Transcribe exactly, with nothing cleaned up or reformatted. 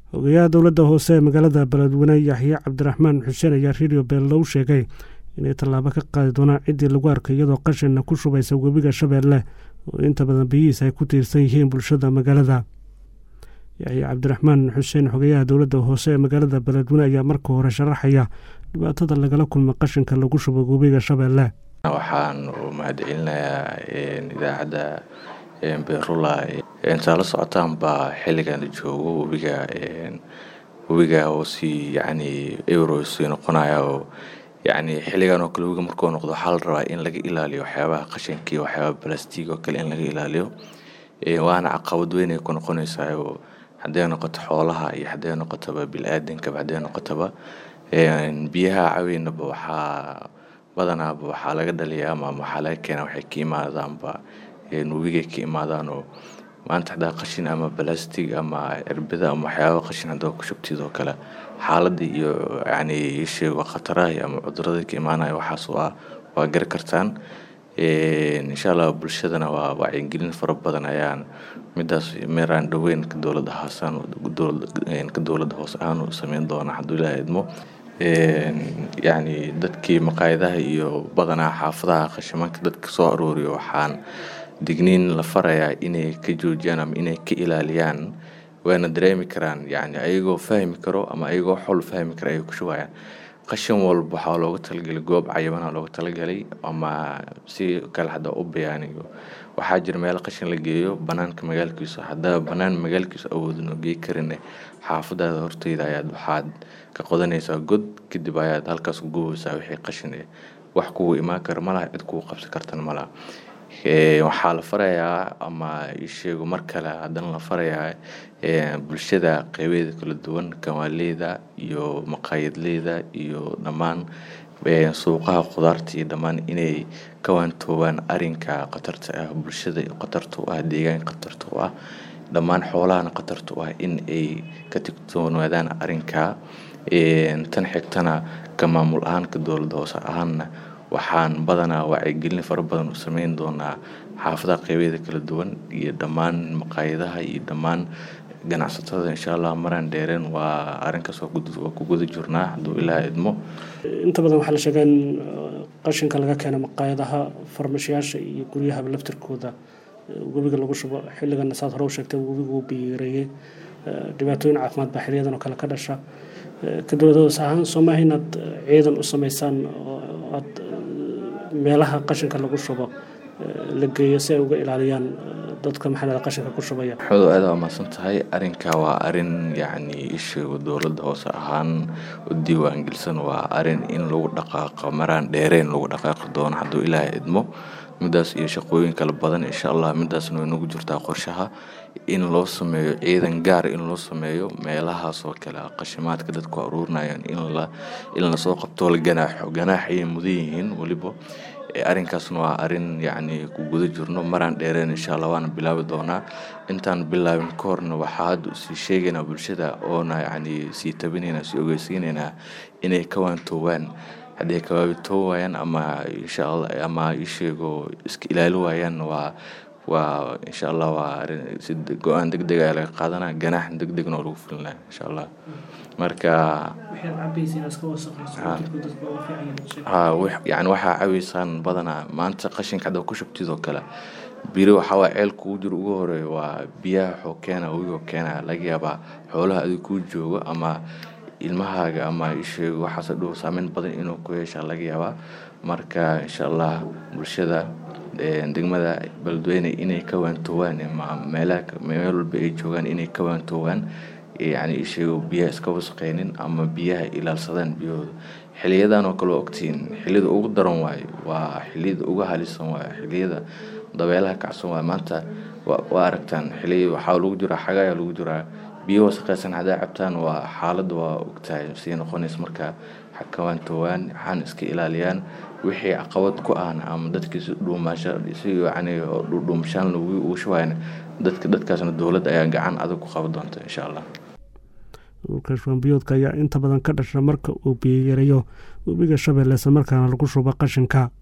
Ogayaha dowladda hoose ee magaalada Beledweyne Yaxye Cabdiraxmaan Xuseen ayaa Radio Beelow sheegay inay tallaabo ka qaadi doonaan ciddii lagu arkay iyadoo qashin ku shubaysa webiga Shabeelle oo inta badan biyihiisa ay ku tiirsan yihiin bulshada magaalada. Yaxye Cabdiraxmaan Xuseen ogayaha dowladda hoose ee magaalada Beledweyne ayaa marka hore sharaxaya dhibaatada lagala kulmo qashinka lagu shubo webiga Shabeelle. waxaan u mahadcelinayaa idaacadda Beerula inta la socotaan ba xilligan joogo webiga webiga oo si yani euro si noqonaya oo yani xilligan oo kale webiga markuu noqdo waxa la rabaa in laga ilaaliyo waxyaabaha qashinka iyo waxyaabaha plastic oo kale in laga ilaaliyo waana caqabad weyn ay ku noqonaysaa oo haddii noqoto xoolaha iyo haddii noqoto bini'aadamka haddii noqoto biyaha caawinaba waxa badanaa waxa laga dhaliyaa ama waxa laga keenaa waxay ka imaadaan ba webiga ka imaadaan oo maanta hadaa qashin ama plastic ama irbada ama waxyaabo qashin hadoo ku shubtido kale xaaladda iyo yani sheego khataraha ama cudurrada ka imaanaya waxaas waa waa gar kartaan insha Allah bulshadana waa wacyigelin fara badan ayaan midaas meeraan dhaweyn ka dowladda haasan ka dowladda hoose aan u sameyn doona haduu ilaahay idmo يعني dadkii maqaayadaha iyo badanaa xaafadaha qashimanka dadka soo arooriyo waxaan digniin la farayaa inay ka joojiyaan ama inay ka ilaaliyaan waana dareemi karaan yani ayagoo fahmi karo ama ayagoo xol fahmi karo ay ku shubayaan qashin walba waxa looga talagalay goob cayiman looga talagalay ama si kala hada u bayaaniyo waxaa jira meel qashin la geeyo banaanka magaalkiisa hadaa banaan magaalkiisa awoodno geey karin xaafadaha hortayda ayaa waxaad ka qodanaysaa god kadib ayaad halkaas ugu gooysaa wixii qashin ah wax kugu imaan kar malaha cid kugu qabsan kartan malaha ee waxa la farayaa ama isheego mar kale hadan la farayaa ee bulshada qaybeeda kala duwan kawaaleyda iyo maqaayadleyda iyo dhamaan ee suuqaha qudaarta iyo dhamaan inay ka waantoobaan arinka qatarta ah bulshada qatarta ah deegaan qatarta ah dhamaan xoolaha qatarta ah in ay ka tigtoonaadaan arinka ee tan xigtana ka maamul ahaan ka dowladda hoose ahaana waxaan badanaa wacyigelin fara badan u sameyn doonaa xaafadaha qaybeeda kala duwan iyo dhamaan maqaayadaha iyo dhamaan ganacsatada insha Allah maraan dheereen waa arinkaas oo ku guda jirnaa haduu ilaahay idmo inta badan waxa la sheegay in qashinka laga keeno maqaayadaha farmashiyaasha iyo guryaha laftirkooda webiga lagu shubo xilligan saad hore u sheegtay webigu uu biireeyay dhibaatooyin caafimaad baa xilliyadan oo kale ka dhasha ka dowladda sahan Soomaaliyeed ciidan u sameeysan oo meelaha qashinka lagu shubo la geeyo si ay uga ilaaliyaan dadka maxalada qashinka ku shubaya wuxuu aad u maasan tahay arinka waa arin yani isheego dowladda hoose ahaan u diiwaan gelisan waa arin in lagu dhaqaaqo maraan dheereen lagu dhaqaaqo doono haduu ilaahay idmo midaas iyo shaqooyin kala badan insha Allah midaasna way nagu jirtaa qorshaha in loo sameeyo ciidan gaar in loo sameeyo meelaha soo kala qashimaadka dadku aruurnayaan in la in la soo qabto la ganaaxo ganaaxay mudiyiin waliba arinkaasna waa arin yani ku guda jirno maraan dheereen insha Allah waan bilaabi doonaa intaan bilaabin koorna waxaad si sheegayna bulshada oo yani si tabinayna si ogeysiinayna inay ka waantoobaan hadii ka waantoobaan ama insha Allah ama isheego iska ilaali waayaan waa waa insha Allah waa si go'aan degdeg ah laga qaadanaa ganaax degdegna lagu fulinaa insha Allah marka waxay cabaysiin aska wasaqayso dadku waa fiican ha wax yani waxa cabaysan badanaa maanta qashinka hada ku shubtido kale biro waxa waa ceel ku jiro ugu horeeyo waa biyaha xokeena ugu keena laga yaabaa xoolaha adiga ku joogo ama ilmahaaga ama isheego waxa dhow saameyn badan inuu ku yeesho laga yaabaa marka insha Allah bulshada degmada Beledweyne inay ka waantoobaan ama meelaha meel walba ay joogaan inay ka waantoobaan يعني isheego biyaha iska wasaqeynin ama biyaha ilaalsadaan biyahooda xiliyadan oo kale ogtiin xilida ugu daran waay waa xilida ugu halisan waay xilida dabeelaha kacsan waay maanta waa aragtaan xiliyo waxa lagu jira xagaaya lagu jira biyo wasaqaysan hadaa cabtaan waa xaalad waa ogtahay si noqonays marka xakawaantoobaan waxaan iska ilaaliyaan wixii caqabad ku ah ama dadkiisa dhuumasho si yani dhuumashaan lagu u shawaan dadka dadkaasna dowladda ayaa gacan adag ku qaban doonta insha Allah urka shambiyodka ayaa inta badan ka dhasha marka uu biyo yareeyo webiga Shabeelle markaana lagu shubo qashinka.